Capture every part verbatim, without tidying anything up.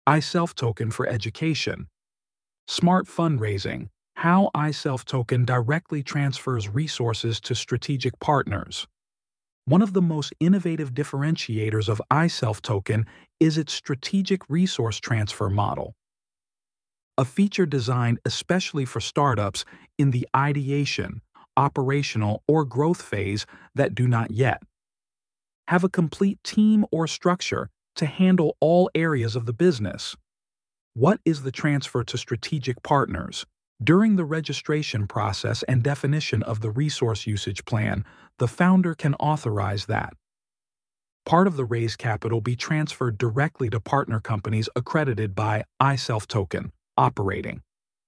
iSelf Token for education. Smart fundraising. How iSelf Token directly transfers resources to strategic partners. One of the most innovative differentiators of iSelf Token is its strategic resource transfer model, a feature designed especially for startups in the ideation, operational, or growth phase that do not yet have a complete team or structure to handle all areas of the business. What is the transfer to strategic partners? During the registration process and definition of the resource usage plan, the founder can authorize that part of the raised capital be transferred directly to partner companies accredited by iSelf Token operating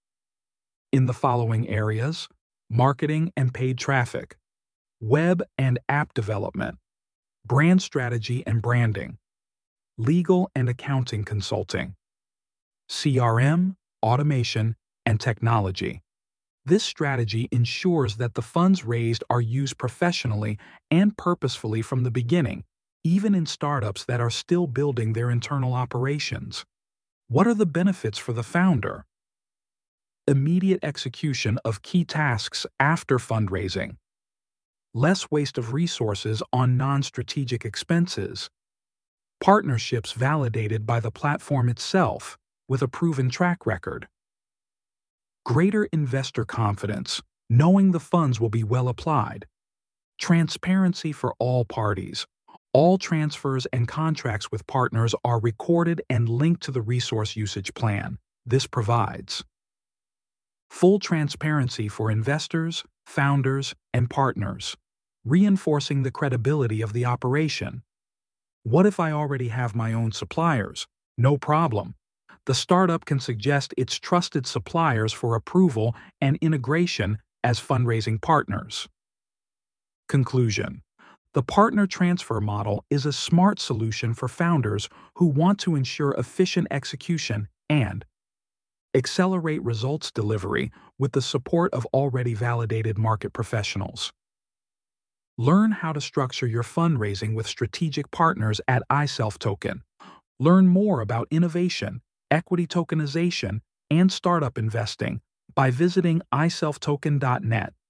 in the following areas: marketing and paid traffic, web and app development, brand strategy and branding, legal and accounting consulting, C R M, automation, and technology. This strategy ensures that the funds raised are used professionally and purposefully from the beginning, even in startups that are still building their internal operations. What are the benefits for the founder? Immediate execution of key tasks after fundraising, less waste of resources on non-strategic expenses, partnerships validated by the platform itself with a proven track record, greater investor confidence, knowing the funds will be well applied, transparency for all parties. All transfers and contracts with partners are recorded and linked to the resource usage plan. This provides full transparency for investors, founders, and partners, reinforcing the credibility of the operation. What if I already have my own suppliers? No problem. The startup can suggest its trusted suppliers for approval and integration as fundraising partners. Conclusion. The partner transfer model is a smart solution for founders who want to ensure efficient execution and accelerate results delivery with the support of already validated market professionals. Learn how to structure your fundraising with strategic partners at iSelf Token. Learn more about innovation, equity tokenization, and startup investing by visiting i self token dot net.